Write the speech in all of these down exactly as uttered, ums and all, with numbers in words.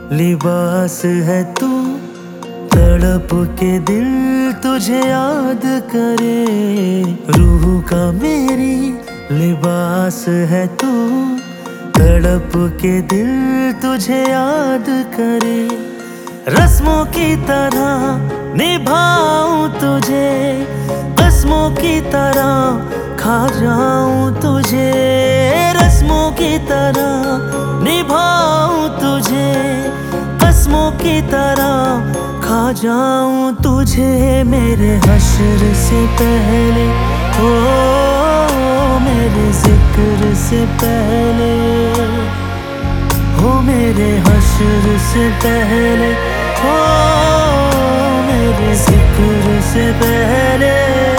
लिबास है तू, तड़प के दिल तुझे याद करे। रूह का मेरी लिबास है तू, तड़प के दिल तुझे याद करे। रस्मों की तरह निभाऊं तुझे, रस्मों की तरह खा जाऊं तुझे। रस्मों की तरह निभाऊं तुझे, रस्मों की तरह खा जाऊं तुझे। मेरे हश्र से पहले, ओ मेरे जिक्र से पहले, हो मेरे हश्र से पहले, हो मेरे जिक्र से पहले।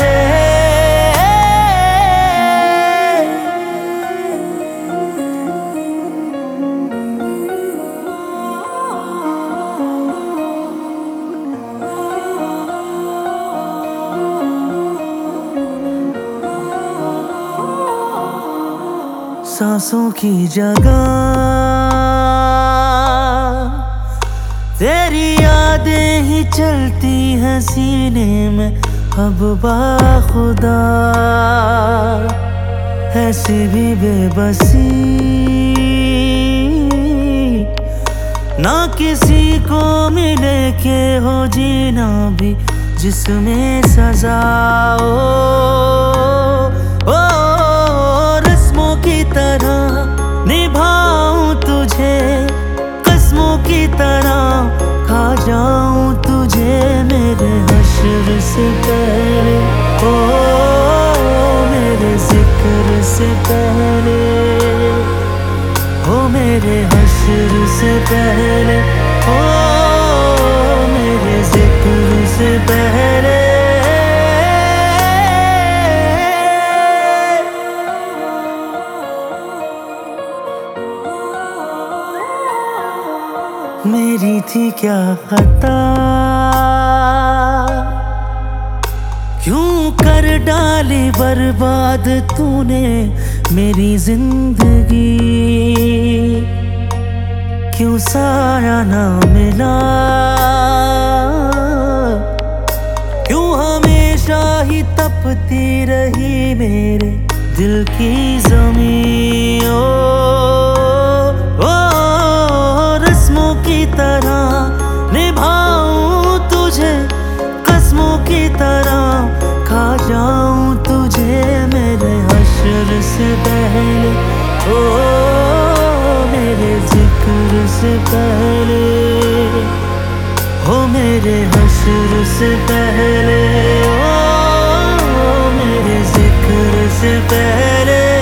सांसों की जगह तेरी यादें ही चलती हैं सीने में अब बाखुदा। ऐसी भी बेबसी ना किसी को मिले के हो जीना भी जिसमें सजा हो। ओ रस्मों की तरह निभाऊं तुझे, कस्मों की तरह खा जाऊं तुझे। मेरे हश्र से पहले, ओ मेरे जिक्र से पहले, हो मेरे हश्र से पहले, ओ मेरे जिक्र से पहले। मेरी थी क्या खता, क्यों कर डाली बर्बाद तूने मेरी जिंदगी। क्यों साया ना मिला, क्यों हमेशा ही तपती रही मेरे दिल की ज़मीं। ओ की तरह निभाऊं तुझे, कस्मों की तरह खा जाऊं तुझे। मेरे हश्र से पहले, ओ मेरे जिक्र से पहले, हो मेरे हश्र से पहले, ओ मेरे जिक्र से पहले।